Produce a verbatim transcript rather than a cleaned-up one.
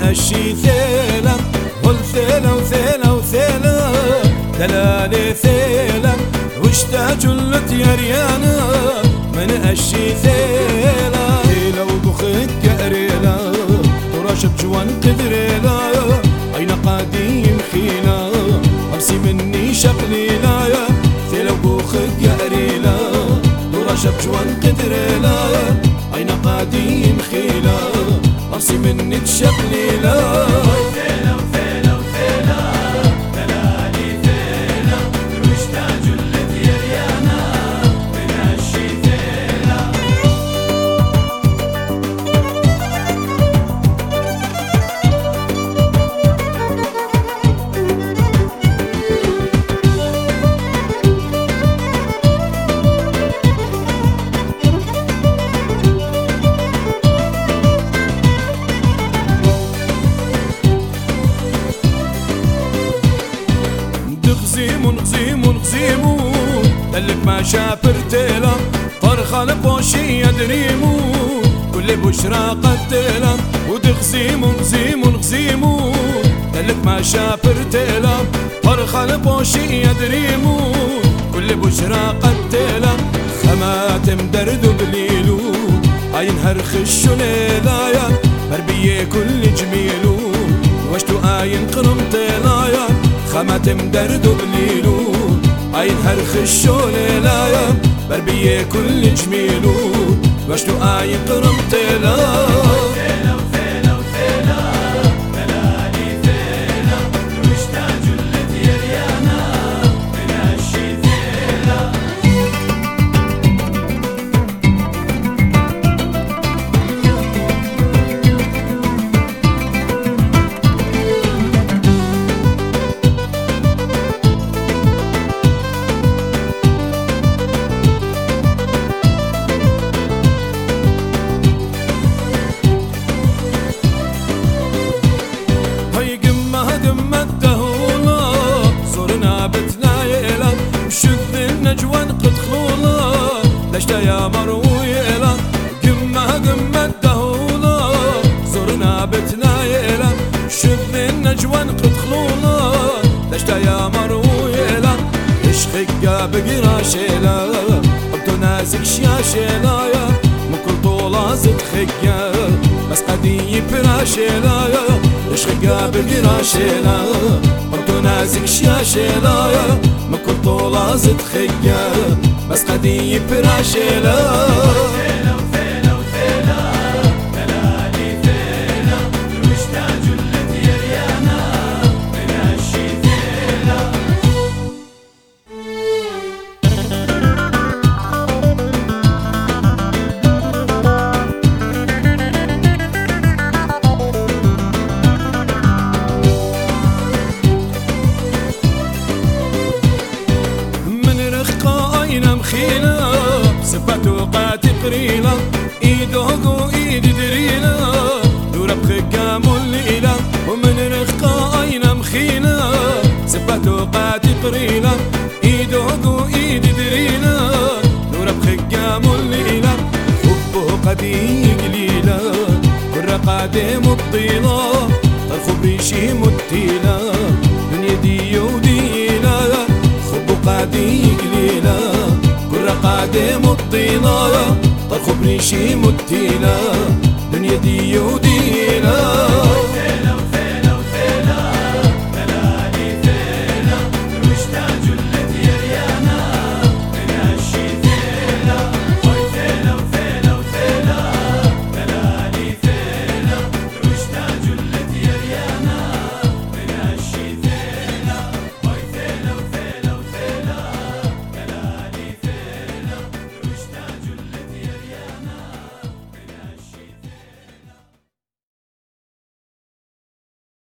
أشي ثيلة والثيلة وثيلة وثيلة دلالي ثيلة واشتاج اللت يا ريانا من أشي ثيلة ثيلة وبخك قريلة ورشب جوان قدريلة أين قديم خيلة أمسي مني شقليلة ثيلة وبخك قريلة ورشب جوان قدريلة أين قديم خيلة أمسي مني تشقليلة غزيمون غزيمون غزيمون دلك ما شافر تيلا طرخة لبوشي يدريمون كل بشرى قتيلا ودغزيمون غزيمون غزيمون دلك ما شافر تيلا طرخة لبوشي يدريمون كل بشرى قتيلا خماتم درد بليلو عين هرخش ليلايا مربية كل جميلو واشتو آين قرم تيلايا خماتم درد بليلو عين هرخش ليلايا مربية كل جميلو واشتو آين قرم تيلايا لشتا يا مرويلة قمة قمة دهولة زرنا بتنا يلا شذ النجوان قد خلونا لشتا يا مرويلة اشخقا بقرا شيلا قبتو نازك شيا شيلا مكل طولا زد خقا بس قدي برا شيلا اشخقا بقرا شيلا قبتو نازك شيا شيلا مكل طولا زد خقا بس قدي برا شيلا مخيلة سباتو قاتي قريلة ايدوغو ايد دريلة دورة بخقا موليلة ومن رخقا اينا مخيلة سباتو قاتي قريلة ايدوغو ايد دريلة دورة بخقا موليلة حبه قدي قليلة والرقادة مبطيلة طرخو بريشي متيلة دنيا دي وديلة حبه قدي قليلة قادم الطيلة طرخ بريشي متيلة دنيا دي وديلة